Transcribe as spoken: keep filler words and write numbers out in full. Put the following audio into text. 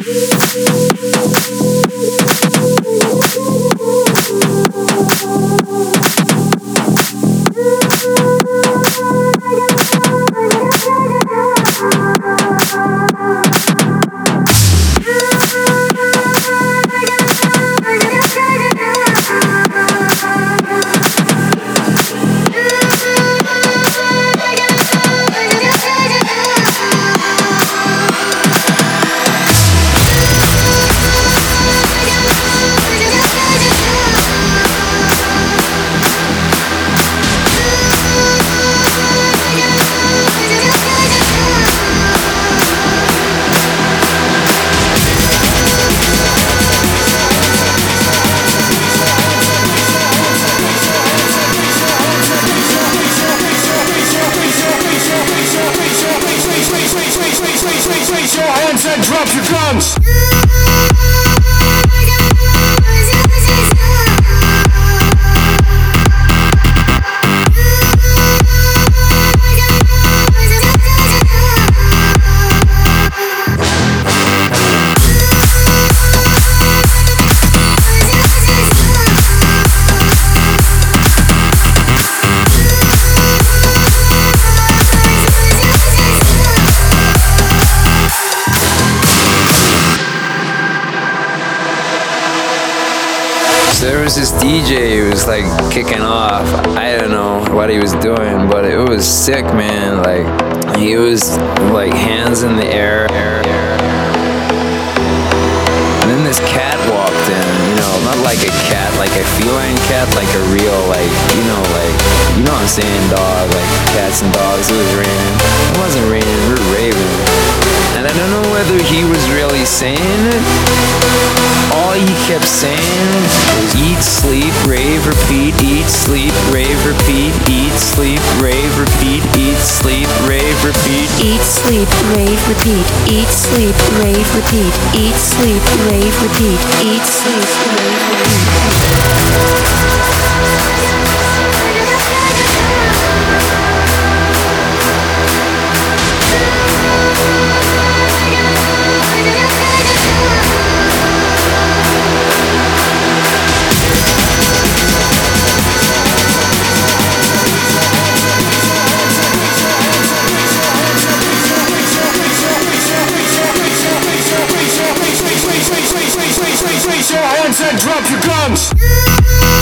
This D J who was like kicking off. I don't know what he was doing, but it was sick, man. Like he was like hands in the air, air, air. And then this cat walked in, you know, not like a cat, like a feline cat, like a real, like, you know, like, you know what I'm saying, dog, like cats and dogs. It was raining. It wasn't raining, we were raving. And I don't know whether he was really saying it. All he kept saying was eat, sleep, rave, repeat, eat, sleep, rave, repeat, eat, sleep, rave, repeat, eat, sleep, rave, repeat. Eat, sleep, rave, repeat, eat, sleep, rave, repeat, eat, sleep, rave, repeat, eat, sleep, rave, repeat. Raise your hands and drop your guns.